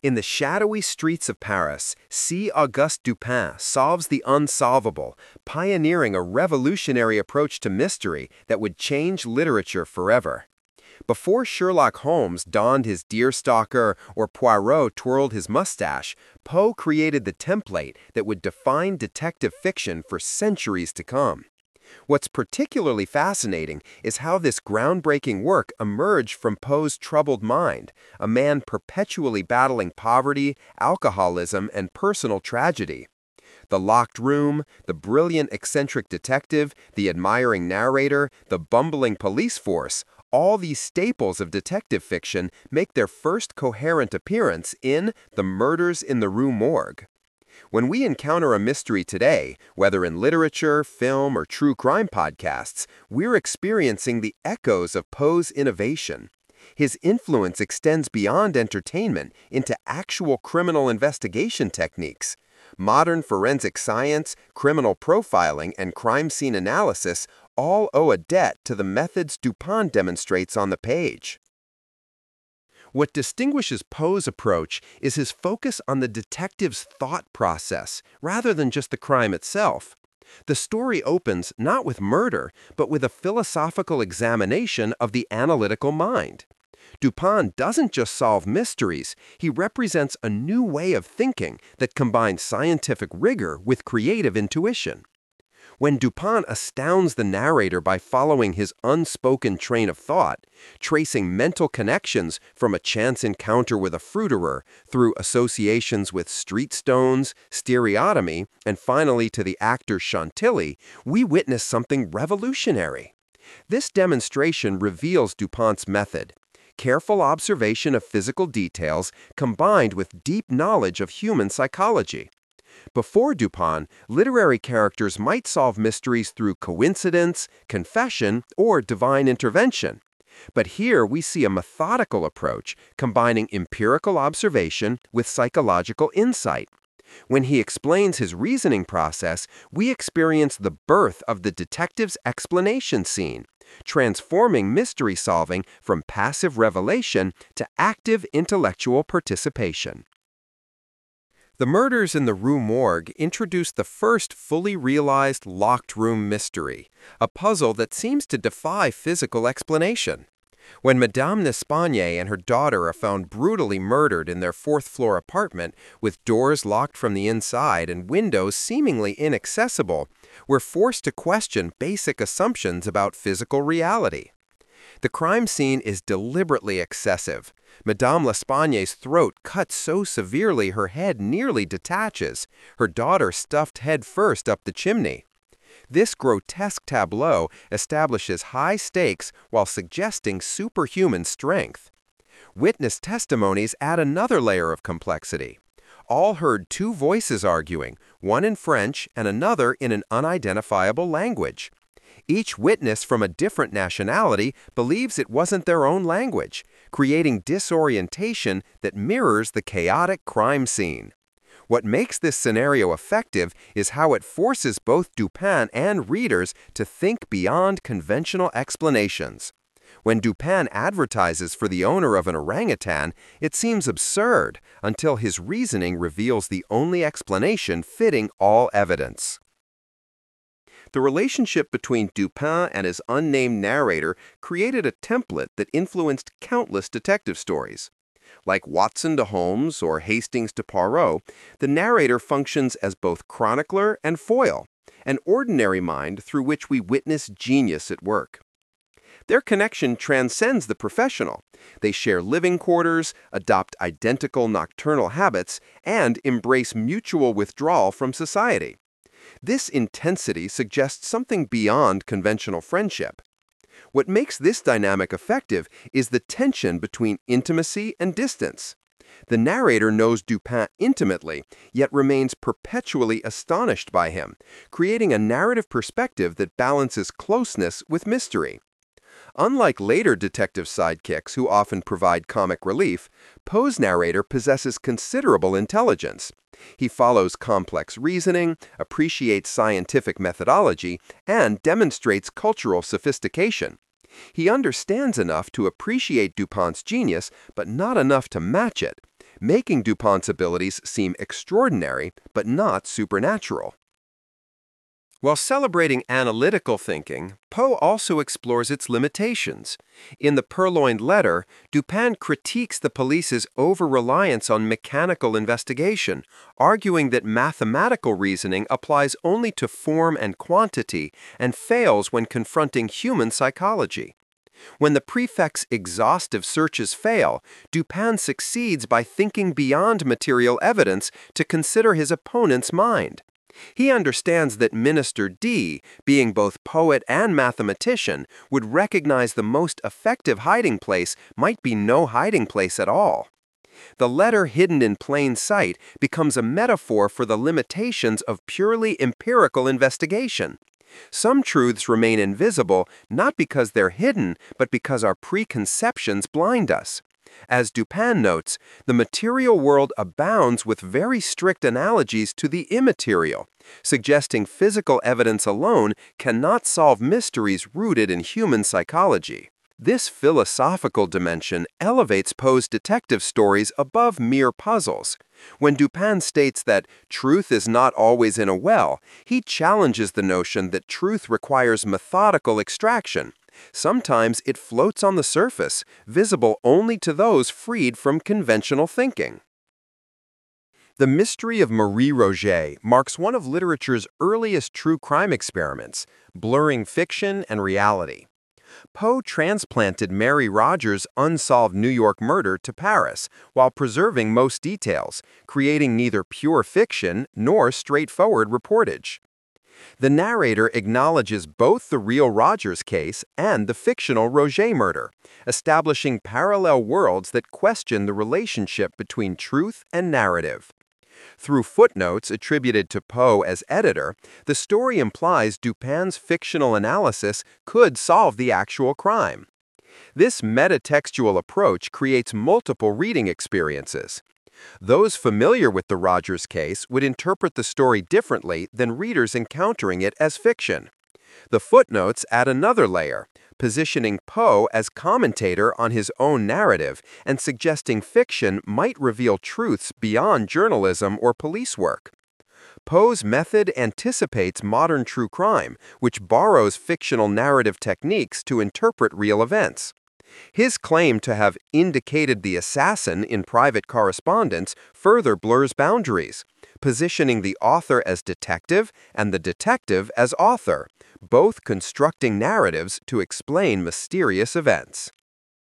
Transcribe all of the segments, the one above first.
In the shadowy streets of Paris, C. Auguste Dupin solves the unsolvable, pioneering a revolutionary approach to mystery that would change literature forever. Before Sherlock Holmes donned his deerstalker or Poirot twirled his mustache, Poe created the template that would define detective fiction for centuries to come. What's particularly fascinating is how this groundbreaking work emerged from Poe's troubled mind, a man perpetually battling poverty, alcoholism, and personal tragedy. The locked room, the brilliant eccentric detective, the admiring narrator, the bumbling police force, all these staples of detective fiction make their first coherent appearance in The Murders in the Rue Morgue. When we encounter a mystery today, whether in literature, film, or true crime podcasts, we're experiencing the echoes of Poe's innovation. His influence extends beyond entertainment into actual criminal investigation techniques. Modern forensic science, criminal profiling, and crime scene analysis all owe a debt to the methods Dupin demonstrates on the page. What distinguishes Poe's approach is his focus on the detective's thought process, rather than just the crime itself. The story opens not with murder, but with a philosophical examination of the analytical mind. Dupin doesn't just solve mysteries, he represents a new way of thinking that combines scientific rigor with creative intuition. When Dupin astounds the narrator by following his unspoken train of thought, tracing mental connections from a chance encounter with a fruiterer through associations with street stones, stereotomy, and finally to the actor Chantilly, we witness something revolutionary. This demonstration reveals Dupin's method: careful observation of physical details combined with deep knowledge of human psychology. Before Dupin, literary characters might solve mysteries through coincidence, confession, or divine intervention. But here we see a methodical approach combining empirical observation with psychological insight. When he explains his reasoning process, we experience the birth of the detective's explanation scene, transforming mystery solving from passive revelation to active intellectual participation. The Murders in the Rue Morgue introduced the first fully realized locked room mystery, a puzzle that seems to defy physical explanation. When Madame L'Espagne and her daughter are found brutally murdered in their fourth-floor apartment with doors locked from the inside and windows seemingly inaccessible, we're forced to question basic assumptions about physical reality. The crime scene is deliberately excessive. Madame L'Espagne's throat cut so severely her head nearly detaches, her daughter stuffed head first up the chimney. This grotesque tableau establishes high stakes while suggesting superhuman strength. Witness testimonies add another layer of complexity. All heard two voices arguing, one in French and another in an unidentifiable language. Each witness from a different nationality believes it wasn't their own language, creating disorientation that mirrors the chaotic crime scene. What makes this scenario effective is how it forces both Dupin and readers to think beyond conventional explanations. When Dupin advertises for the owner of an orangutan, it seems absurd until his reasoning reveals the only explanation fitting all evidence. The relationship between Dupin and his unnamed narrator created a template that influenced countless detective stories. Like Watson to Holmes or Hastings to Poirot, the narrator functions as both chronicler and foil, an ordinary mind through which we witness genius at work. Their connection transcends the professional. They share living quarters, adopt identical nocturnal habits, and embrace mutual withdrawal from society. This intensity suggests something beyond conventional friendship. What makes this dynamic effective is the tension between intimacy and distance. The narrator knows Dupin intimately, yet remains perpetually astonished by him, creating a narrative perspective that balances closeness with mystery. Unlike later detective sidekicks who often provide comic relief, Poe's narrator possesses considerable intelligence. He follows complex reasoning, appreciates scientific methodology, and demonstrates cultural sophistication. He understands enough to appreciate Dupin's genius, but not enough to match it, making Dupin's abilities seem extraordinary but not supernatural. While celebrating analytical thinking, Poe also explores its limitations. In The Purloined Letter, Dupin critiques the police's over-reliance on mechanical investigation, arguing that mathematical reasoning applies only to form and quantity and fails when confronting human psychology. When the prefect's exhaustive searches fail, Dupin succeeds by thinking beyond material evidence to consider his opponent's mind. He understands that Minister D, being both poet and mathematician, would recognize the most effective hiding place might be no hiding place at all. The letter hidden in plain sight becomes a metaphor for the limitations of purely empirical investigation. Some truths remain invisible not because they're hidden, but because our preconceptions blind us. As Dupin notes, the material world abounds with very strict analogies to the immaterial, suggesting physical evidence alone cannot solve mysteries rooted in human psychology. This philosophical dimension elevates Poe's detective stories above mere puzzles. When Dupin states that truth is not always in a well, he challenges the notion that truth requires methodical extraction. Sometimes it floats on the surface, visible only to those freed from conventional thinking. The Mystery of Marie Roget marks one of literature's earliest true crime experiments, blurring fiction and reality. Poe transplanted Mary Rogers' unsolved New York murder to Paris while preserving most details, creating neither pure fiction nor straightforward reportage. The narrator acknowledges both the real Rogers case and the fictional Roget murder, establishing parallel worlds that question the relationship between truth and narrative. Through footnotes attributed to Poe as editor, the story implies Dupin's fictional analysis could solve the actual crime. This metatextual approach creates multiple reading experiences. Those familiar with the Rogers case would interpret the story differently than readers encountering it as fiction. The footnotes add another layer, positioning Poe as commentator on his own narrative and suggesting fiction might reveal truths beyond journalism or police work. Poe's method anticipates modern true crime, which borrows fictional narrative techniques to interpret real events. His claim to have indicated the assassin in private correspondence further blurs boundaries, positioning the author as detective and the detective as author, both constructing narratives to explain mysterious events.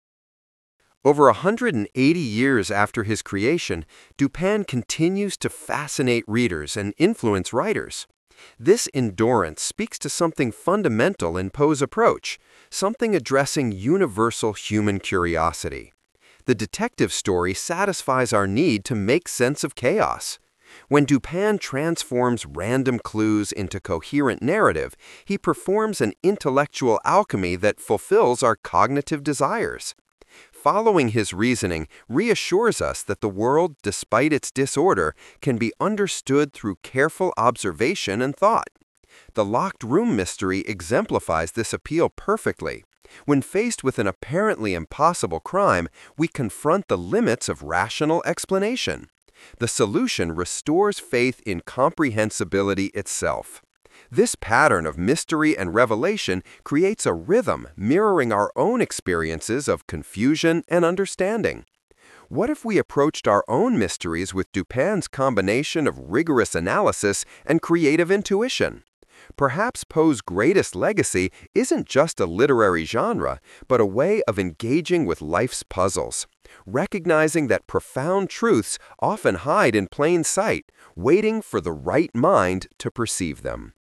Over 180 years after his creation, Dupin continues to fascinate readers and influence writers. This endurance speaks to something fundamental in Poe's approach, something addressing universal human curiosity. The detective story satisfies our need to make sense of chaos. When Dupin transforms random clues into coherent narrative, he performs an intellectual alchemy that fulfills our cognitive desires. Following his reasoning reassures us that the world, despite its disorder, can be understood through careful observation and thought. The locked room mystery exemplifies this appeal perfectly. When faced with an apparently impossible crime, we confront the limits of rational explanation. The solution restores faith in comprehensibility itself. This pattern of mystery and revelation creates a rhythm mirroring our own experiences of confusion and understanding. What if we approached our own mysteries with Dupin's combination of rigorous analysis and creative intuition? Perhaps Poe's greatest legacy isn't just a literary genre, but a way of engaging with life's puzzles, recognizing that profound truths often hide in plain sight, waiting for the right mind to perceive them.